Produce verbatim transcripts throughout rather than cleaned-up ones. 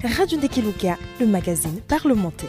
Radio Ndekeluka, le magazine parlementaire.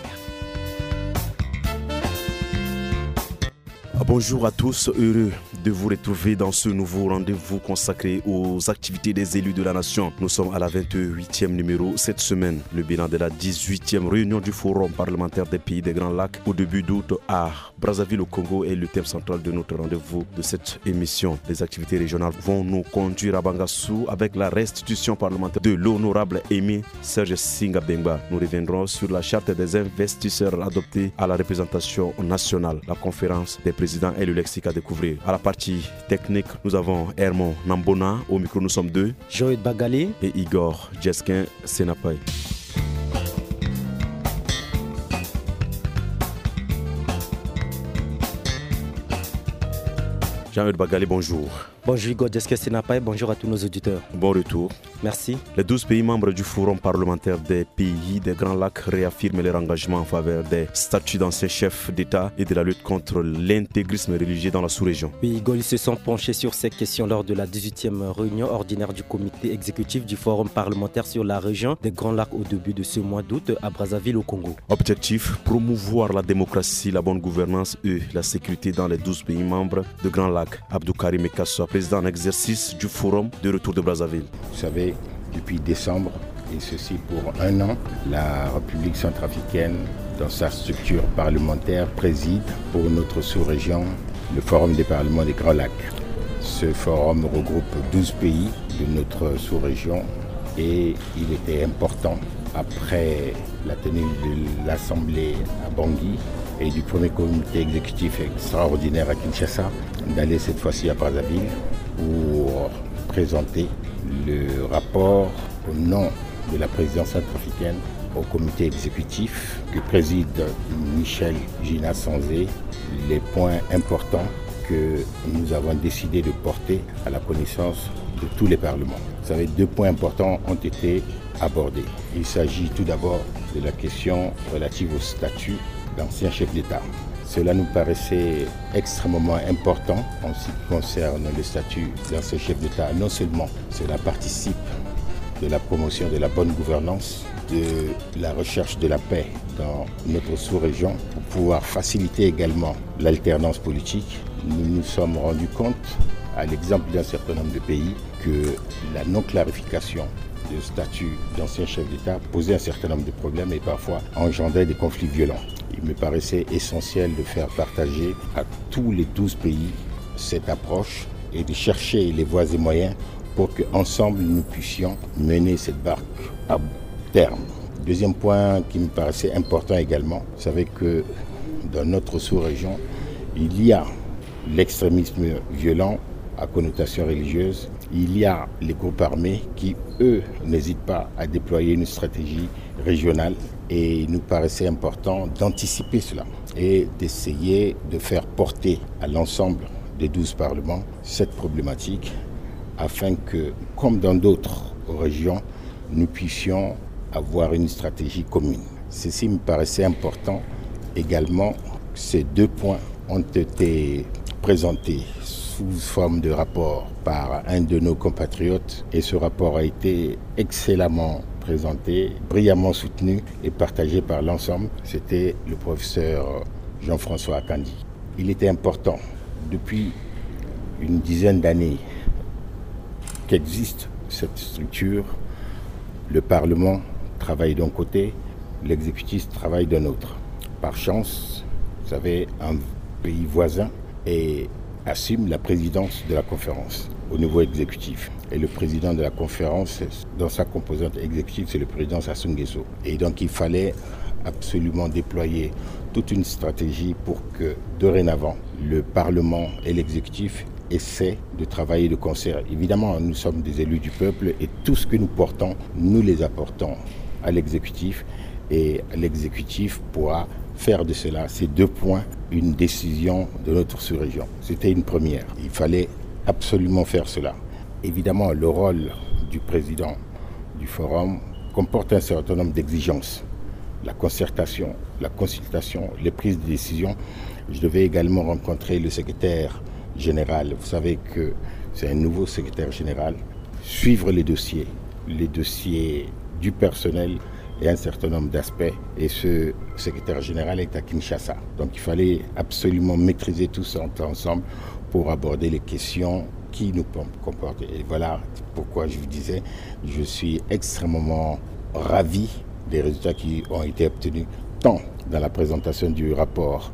Bonjour à tous, heureux de vous retrouver dans ce nouveau rendez-vous consacré aux activités des élus de la nation. Nous sommes à la vingt-huitième numéro cette semaine, le bilan de la dix-huitième réunion du Forum parlementaire des pays des Grands Lacs au début d'août à Brazzaville au Congo est le thème central de notre rendez-vous de cette émission. Les activités régionales vont nous conduire à Bangassou avec la restitution parlementaire de l'honorable Aimé Serge Singa Bengba. Nous reviendrons sur la charte des investisseurs adoptée à la représentation nationale, la conférence des présidents et le lexique à découvrir. À la partie technique, nous avons Hermon Nambona. Au micro, nous sommes deux. Joël Bagali et Igor Jeskin Senapay. Jean-Eudes Bagali, bonjour. Bonjour Igor Jeskin Senapay, bonjour à tous nos auditeurs. Bon retour. Merci. Les douze pays membres du Forum parlementaire des pays des Grands Lacs réaffirment leur engagement en faveur des statuts d'anciens chefs d'État et de la lutte contre l'intégrisme religieux dans la sous-région. Oui, Igor, ils se sont penchés sur ces questions lors de la dix-huitième réunion ordinaire du comité exécutif du Forum parlementaire sur la région des Grands Lacs au début de ce mois d'août à Brazzaville au Congo. Objectif, promouvoir la démocratie, la bonne gouvernance et la sécurité dans les douze pays membres de Grands Lacs. Abdou Karim Ekasso, président en exercice du Forum de retour de Brazzaville. Vous savez, depuis décembre, et ceci pour un an, la République centrafricaine, dans sa structure parlementaire, préside pour notre sous-région le Forum des parlements des Grands Lacs. Ce forum regroupe douze pays de notre sous-région et il était important, après la tenue de l'Assemblée à Bangui et du premier comité exécutif extraordinaire à Kinshasa, d'aller cette fois-ci à Brazzaville pour présenter le rapport au nom de la présidence centrafricaine au comité exécutif que préside Michel Gina Sanzé, les points importants que nous avons décidé de porter à la connaissance de tous les parlements. Vous savez, deux points importants ont été abordés. Il s'agit tout d'abord de la question relative au statut d'ancien chef d'État. Cela nous paraissait extrêmement important en ce qui concerne le statut d'ancien chef d'État. Non seulement cela participe de la promotion de la bonne gouvernance, de la recherche de la paix dans notre sous-région, pour pouvoir faciliter également l'alternance politique. Nous nous sommes rendus compte, à l'exemple d'un certain nombre de pays, que la non-clarification du statut d'ancien chef d'État posait un certain nombre de problèmes et parfois engendrait des conflits violents. Il me paraissait essentiel de faire partager à tous les douze pays cette approche et de chercher les voies et moyens pour qu'ensemble nous puissions mener cette barque à terme. Deuxième point qui me paraissait important également, vous savez que dans notre sous-région, il y a l'extrémisme violent à connotation religieuse. Il y a les groupes armés qui, eux, n'hésitent pas à déployer une stratégie régionale et il nous paraissait important d'anticiper cela et d'essayer de faire porter à l'ensemble des douze parlements cette problématique afin que, comme dans d'autres régions, nous puissions avoir une stratégie commune. Ceci me paraissait important également. Ces deux points ont été présentés sous forme de rapport par un de nos compatriotes et ce rapport a été excellemment présenté, brillamment soutenu et partagé par l'ensemble. C'était le professeur Jean-François Akandi. Il était important, depuis une dizaine d'années qu'existe cette structure, le Parlement travaille d'un côté, l'exécutif travaille d'un autre. Par chance, vous savez, un pays voisin et assume la présidence de la conférence au niveau exécutif. Et le président de la conférence, dans sa composante exécutive, c'est le président Sassou Nguesso. Et donc il fallait absolument déployer toute une stratégie pour que, dorénavant, le Parlement et l'exécutif essaient de travailler de concert. Évidemment, nous sommes des élus du peuple et tout ce que nous portons, nous les apportons à l'exécutif et l'exécutif pourra faire de cela, ces deux points, une décision de notre sous-région. C'était une première. Il fallait absolument faire cela. Évidemment, le rôle du président du forum comporte un certain nombre d'exigences. La concertation, la consultation, les prises de décision. Je devais également rencontrer le secrétaire général. Vous savez que c'est un nouveau secrétaire général. Suivre les dossiers, les dossiers du personnel, et un certain nombre d'aspects. Et ce secrétaire général est à Kinshasa. Donc il fallait absolument maîtriser tout ça ensemble pour aborder les questions qui nous comportent. Et voilà pourquoi je vous disais, je suis extrêmement ravi des résultats qui ont été obtenus, tant dans la présentation du rapport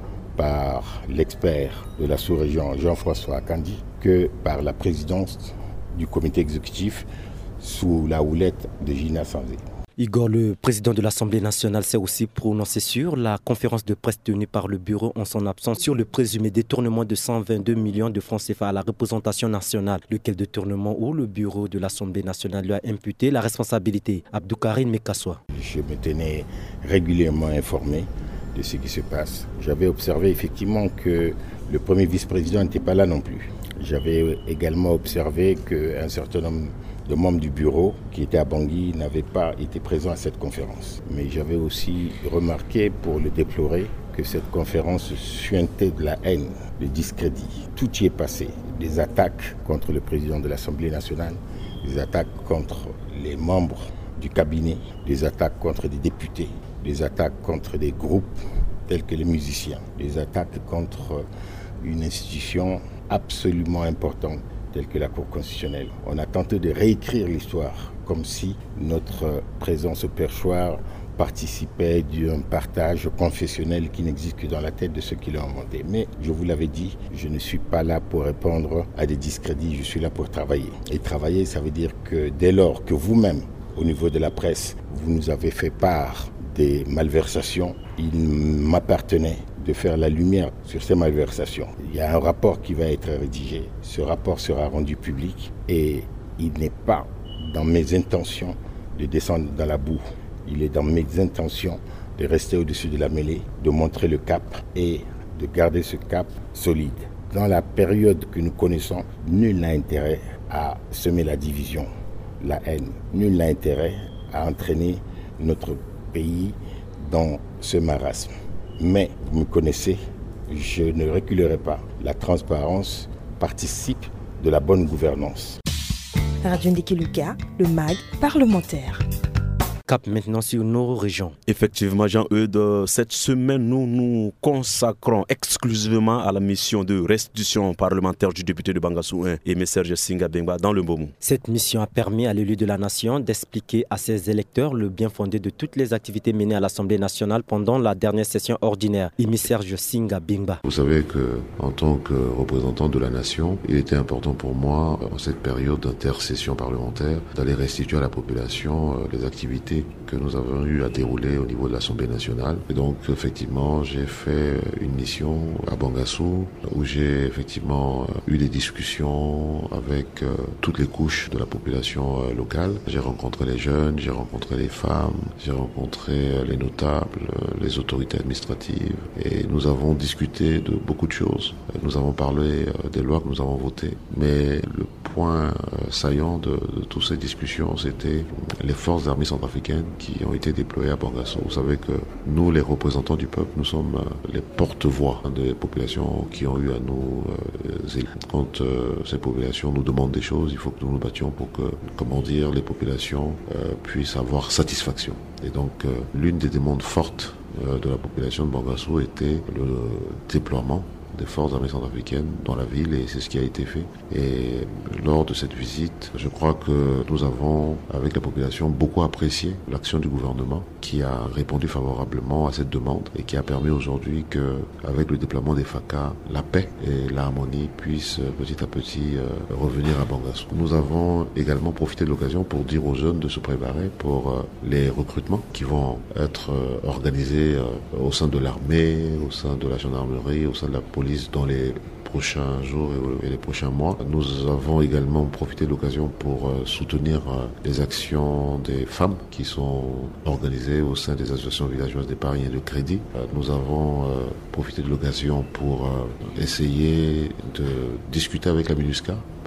par l'expert de la sous-région Jean-François Akandi que par la présidence du comité exécutif sous la houlette de Gina Sanzé. Igor, le président de l'Assemblée nationale, s'est aussi prononcé sur la conférence de presse tenue par le bureau en son absence sur le présumé détournement de cent vingt-deux millions de francs C F A à la représentation nationale. Lequel détournement où le bureau de l'Assemblée nationale lui a imputé la responsabilité. Abdou Karim Mekassoua. Je me tenais régulièrement informé de ce qui se passe. J'avais observé effectivement que le premier vice-président n'était pas là non plus. J'avais également observé qu'un certain nombre de membres du bureau qui étaient à Bangui n'avaient pas été présents à cette conférence. Mais j'avais aussi remarqué, pour le déplorer, que cette conférence suintait de la haine, de discrédit. Tout y est passé. Des attaques contre le président de l'Assemblée nationale, des attaques contre les membres du cabinet, des attaques contre des députés, des attaques contre des groupes tels que les musiciens, des attaques contre une institution absolument importante telle que la Cour constitutionnelle. On a tenté de réécrire l'histoire comme si notre présence au perchoir participait d'un partage confessionnel qui n'existe que dans la tête de ceux qui l'ont inventé. Mais je vous l'avais dit, je ne suis pas là pour répondre à des discrédits, je suis là pour travailler. Et travailler, ça veut dire que dès lors que vous-même, au niveau de la presse, vous nous avez fait part des malversations, il m'appartenait de faire la lumière sur ces malversations. Il y a un rapport qui va être rédigé. Ce rapport sera rendu public et il n'est pas dans mes intentions de descendre dans la boue. Il est dans mes intentions de rester au-dessus de la mêlée, de montrer le cap et de garder ce cap solide. Dans la période que nous connaissons, nul n'a intérêt à semer la division, la haine. Nul n'a intérêt à entraîner notre pays dans ce marasme. Mais, vous me connaissez, je ne reculerai pas. La transparence participe de la bonne gouvernance. Radio Ndiki Luka, le M A G parlementaire. Cap maintenant sur nos régions. Effectivement, Jean-Eudes, cette semaine, nous nous consacrons exclusivement à la mission de restitution parlementaire du député de Bangassou un, Aimé Serge Singa Bengba, dans le Mbomou. Cette mission a permis à l'élu de la nation d'expliquer à ses électeurs le bien fondé de toutes les activités menées à l'Assemblée nationale pendant la dernière session ordinaire. Aimé Serge Singa Bengba. Vous savez qu'en tant que représentant de la nation, il était important pour moi, en cette période d'intercession parlementaire, d'aller restituer à la population les activités que nous avons eu à dérouler au niveau de l'Assemblée nationale. Et donc, effectivement, j'ai fait une mission à Bangassou où j'ai effectivement eu des discussions avec euh, toutes les couches de la population euh, locale. J'ai rencontré les jeunes, j'ai rencontré les femmes, j'ai rencontré euh, les notables, euh, les autorités administratives et nous avons discuté de beaucoup de choses. Nous avons parlé euh, des lois que nous avons votées, mais le point euh, saillant de, de toutes ces discussions, c'était les forces armées centrafricaines qui ont été déployés à Bangassou. Vous savez que nous, les représentants du peuple, nous sommes les porte-voix des populations qui ont eu à nous euh, élire. Quand euh, ces populations nous demandent des choses, il faut que nous nous battions pour que, comment dire, les populations euh, puissent avoir satisfaction. Et donc, euh, l'une des demandes fortes euh, de la population de Bangassou était le déploiement des forces armées centrafricaines dans la ville et c'est ce qui a été fait. Et lors de cette visite, je crois que nous avons, avec la population, beaucoup apprécié l'action du gouvernement qui a répondu favorablement à cette demande et qui a permis aujourd'hui que, avec le déploiement des F A C A, la paix et l'harmonie puissent petit à petit euh, revenir à Bangassou. Nous avons également profité de l'occasion pour dire aux jeunes de se préparer pour euh, les recrutements qui vont être euh, organisés euh, au sein de l'armée, au sein de la gendarmerie, au sein de la police dans les prochains jours et les prochains mois. Nous avons également profité de l'occasion pour soutenir les actions des femmes qui sont organisées au sein des associations villageoises d'épargne et de crédit. Nous avons profité de l'occasion pour essayer de discuter avec la MINUSCA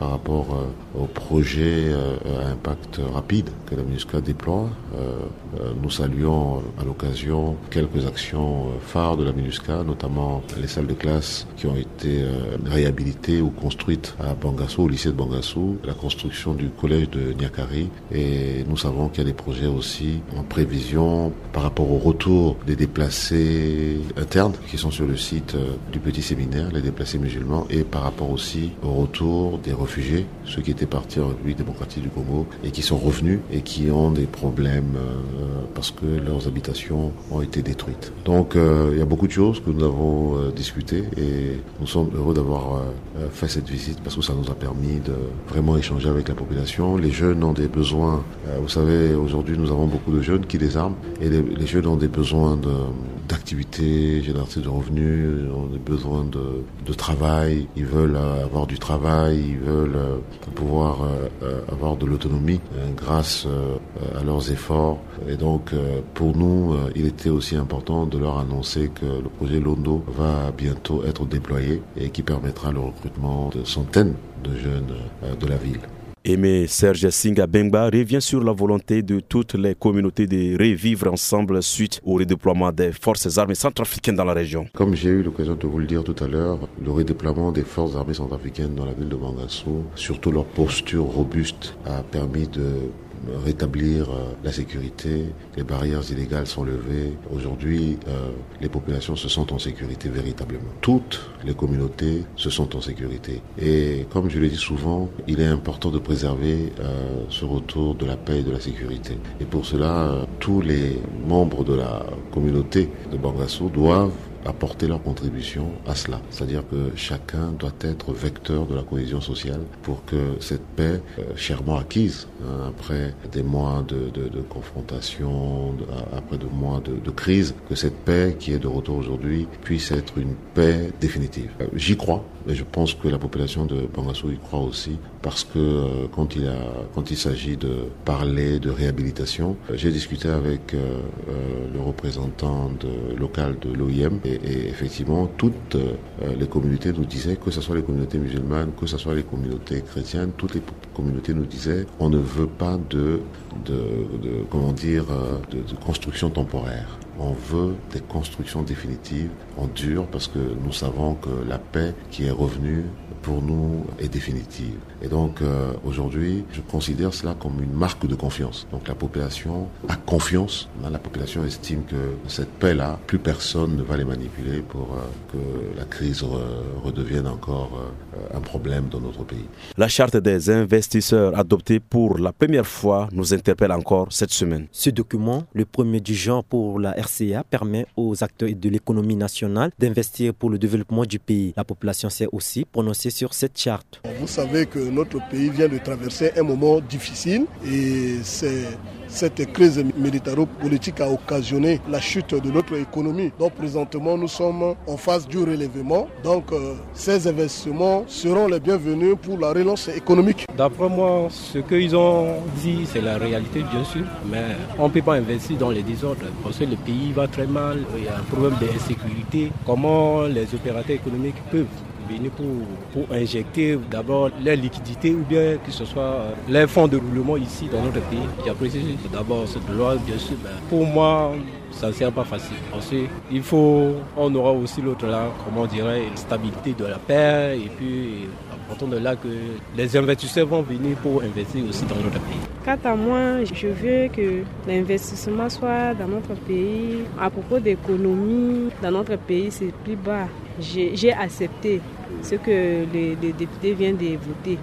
par rapport euh, au projet euh, à impact rapide que la MINUSCA déploie. Euh, euh, nous saluons euh, à l'occasion quelques actions euh, phares de la MINUSCA, notamment les salles de classe qui ont été euh, réhabilitées ou construites à Bangassou, au lycée de Bangassou, la construction du collège de Niakari, et nous savons qu'il y a des projets aussi en prévision par rapport au retour des déplacés internes qui sont sur le site euh, du petit séminaire, les déplacés musulmans, et par rapport aussi au retour des réfugiés, ceux qui étaient partis en République démocratique du Congo et qui sont revenus et qui ont des problèmes euh, parce que leurs habitations ont été détruites. Donc euh, il y a beaucoup de choses que nous avons euh, discutées et nous sommes heureux d'avoir euh, fait cette visite parce que ça nous a permis de vraiment échanger avec la population. Les jeunes ont des besoins, euh, vous savez, aujourd'hui nous avons beaucoup de jeunes qui désarment et les, les jeunes ont des besoins de, d'activités génératrices de revenus, ont des besoins de, de travail, ils veulent euh, avoir du travail, ils veulent euh, pouvoir euh, euh, avoir de l'autonomie euh, grâce euh, à leurs efforts. Et donc euh, pour nous, euh, il était aussi important de leur annoncer que le projet Londo va bientôt être déployé et qui permettra le recrutement de centaines de jeunes euh, de la ville. Aimé Serge Singa Bengba revient sur la volonté de toutes les communautés de revivre ensemble suite au redéploiement des forces armées centrafricaines dans la région. Comme j'ai eu l'occasion de vous le dire tout à l'heure, le redéploiement des forces armées centrafricaines dans la ville de Bangassou, surtout leur posture robuste, a permis de rétablir euh, la sécurité, les barrières illégales sont levées. Aujourd'hui, euh, les populations se sentent en sécurité véritablement. Toutes les communautés se sentent en sécurité. Et comme je le dis souvent, il est important de préserver euh, ce retour de la paix et de la sécurité. Et pour cela, euh, tous les membres de la communauté de Bangassou doivent apporter leur contribution à cela. C'est-à-dire que chacun doit être vecteur de la cohésion sociale pour que cette paix, euh, chèrement acquise, hein, après des mois de, de, de confrontation, de, après des mois de, de crise, que cette paix qui est de retour aujourd'hui puisse être une paix définitive. Euh, j'y crois, et je pense que la population de Bangassou y croit aussi, parce que euh, quand il a, quand il s'agit de parler de réhabilitation, euh, j'ai discuté avec euh, euh, le représentant de, local de l'O I M, et, et effectivement toutes euh, les communautés nous disaient, que ce soit les communautés musulmanes, que ce soit les communautés chrétiennes, toutes les communautés nous disaient, on ne veut pas de, de, de comment dire, de, de construction temporaire. On veut des constructions définitives en dur parce que nous savons que la paix qui est revenue pour nous est définitive. Et donc euh, aujourd'hui, je considère cela comme une marque de confiance. Donc la population a confiance. La population estime que cette paix-là, plus personne ne va les manipuler pour euh, que la crise re- redevienne encore euh, un problème dans notre pays. La charte des investisseurs adoptée pour la première fois nous interpelle encore cette semaine. Ce document, le premier du genre pour la R C A, permet aux acteurs de l'économie nationale d'investir pour le développement du pays. La population s'est aussi prononcée sur cette charte. Vous savez que notre pays vient de traverser un moment difficile et c'est cette crise militaro-politique a occasionné la chute de notre économie. Donc présentement, nous sommes en phase du relèvement. Donc euh, ces investissements seront les bienvenus pour la relance économique. D'après moi, ce qu'ils ont dit, c'est la réalité bien sûr, mais on ne peut pas investir dans les désordres parce que le pays va très mal, il y a un problème d'insécurité. Comment les opérateurs économiques peuvent venir pour, pour injecter d'abord les liquidités ou bien que ce soit les fonds de roulement ici dans notre pays. J'apprécie d'abord cette loi, bien sûr, mais pour moi, ça ne sert pas facile. Parce qu'il faut, on aura aussi l'autre là, comment on dirait, une stabilité de la paix et puis à partir de là que les investisseurs vont venir pour investir aussi dans notre pays. Quant à moi, je veux que l'investissement soit dans notre pays. À propos d'économie, dans notre pays, c'est plus bas. J'ai, j'ai accepté ce que les, les députés viennent de voter.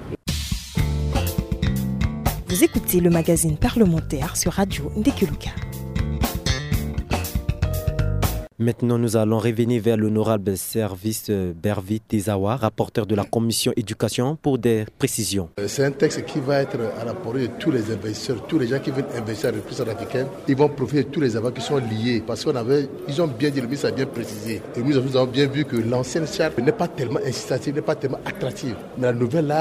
Vous écoutez le magazine parlementaire sur Radio Ndekuluka. Maintenant, nous allons revenir vers l'honorable service Bervit Tezawa, rapporteur de la commission éducation, pour des précisions. C'est un texte qui va être à la portée de tous les investisseurs, tous les gens qui veulent investir en République centrafricaine. Ils vont profiter de tous les avantages qui sont liés. Parce qu'on avait, ils ont bien dit, le ministre a bien précisé. Et nous avons bien vu que l'ancienne charte n'est pas tellement incitative, n'est pas tellement attractive. Mais la nouvelle là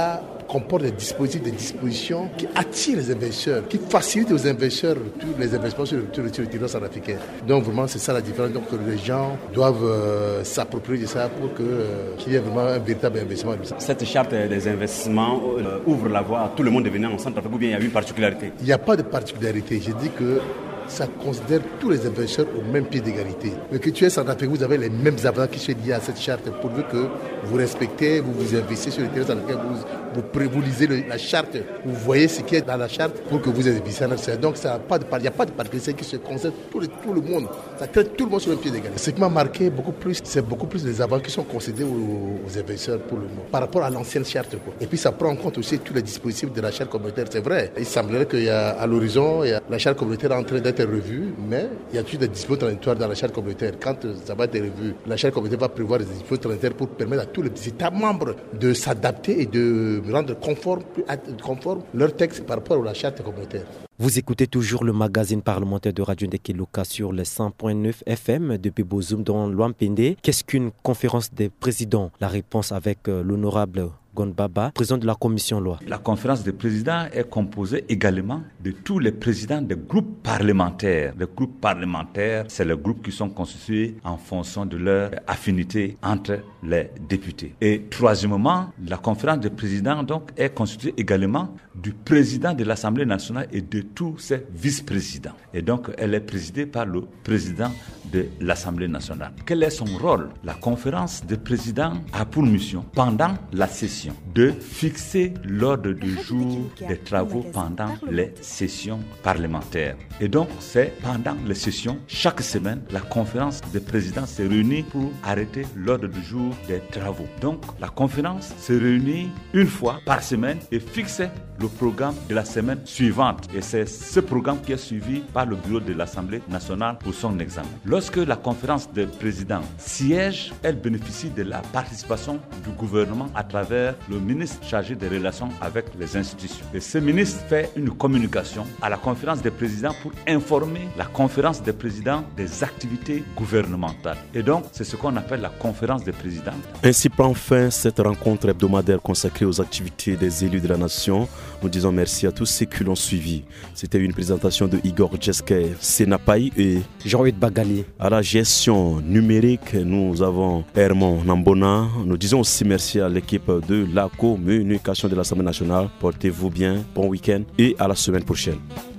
comporte des dispositifs, des dispositions qui attirent les investisseurs, qui facilitent aux investisseurs tous les investissements sur le, sur le territoire centrafricain. Donc vraiment, c'est ça la différence. Donc les gens doivent euh, s'approprier de ça pour que, euh, qu'il y ait vraiment un véritable investissement. Cette charte des investissements euh, ouvre la voie à tout le monde de venir en Centrafrique ou bien il y a une particularité? Il n'y a pas de particularité. J'ai dit que ça considère tous les investisseurs au même pied d'égalité. Mais que tu es Centrafrique, vous avez les mêmes avantages qui sont liés à cette charte, pourvu que vous respectez, vous vous investissez sur le territoire centrafricain, vous, vous, vous lisez le, la charte, vous voyez ce qui est dans la charte pour que vous investissez en Afrique. Donc ça pas de, il n'y a pas de particularité qui se concerne tout le, tout le monde. Ça traite tout le monde sur le pied d'égalité. Ce qui m'a marqué beaucoup plus, c'est beaucoup plus les avantages qui sont concédés aux, aux investisseurs pour le moment, par rapport à l'ancienne charte. Quoi. Et puis ça prend en compte aussi tous les dispositifs de la charte communautaire. C'est vrai, il semblerait qu'à l'horizon, il y a la charte communautaire est en train d'être revue, mais il y a toujours des dispositions transitoires dans la charte communautaire. Quand ça va être revu, la charte communautaire va prévoir des dispositions transitoires pour permettre à tous les États membres de s'adapter et de rendre conforme, conforme leur texte par rapport à la charte communautaire. Vous écoutez toujours le magazine parlementaire de Radio Ndekeloka sur les cent point neuf F M depuis Bozoum dans l'Ouampende. Qu'est-ce qu'une conférence des présidents? La réponse avec euh, l'honorable Gondbaba, président de la commission loi. La conférence des présidents est composée également de tous les présidents des groupes parlementaires. Les groupes parlementaires, c'est les groupes qui sont constitués en fonction de leur affinité entre les députés. Et troisièmement, la conférence des présidents donc est constituée également du président de l'Assemblée nationale et de tous ses vice-présidents. Et donc, elle est présidée par le président de l'Assemblée nationale. Quel est son rôle? La conférence des présidents a pour mission, pendant la session, de fixer l'ordre du jour des travaux pendant les sessions parlementaires. Et donc, c'est pendant les sessions, chaque semaine, la conférence des présidents se réunit pour arrêter l'ordre du jour des travaux. Donc, la conférence se réunit une fois par semaine et fixe le programme de la semaine suivante. Et c'est ce programme qui est suivi par le bureau de l'Assemblée nationale pour son examen. Lorsque la conférence des présidents siège, elle bénéficie de la participation du gouvernement à travers le ministre chargé des relations avec les institutions. Et ce ministre fait une communication à la conférence des présidents pour informer la conférence des présidents des activités gouvernementales. Et donc, c'est ce qu'on appelle la conférence des présidents. Ainsi prend fin cette rencontre hebdomadaire consacrée aux activités des élus de la nation. Nous disons merci à tous ceux qui l'ont suivi. C'était une présentation de Igor Djeske, Senapai et Jean-Hugues Bagali. À la gestion numérique, nous avons Herman Nambona. Nous disons aussi merci à l'équipe de la communication de l'Assemblée nationale. Portez-vous bien, bon week-end et à la semaine prochaine.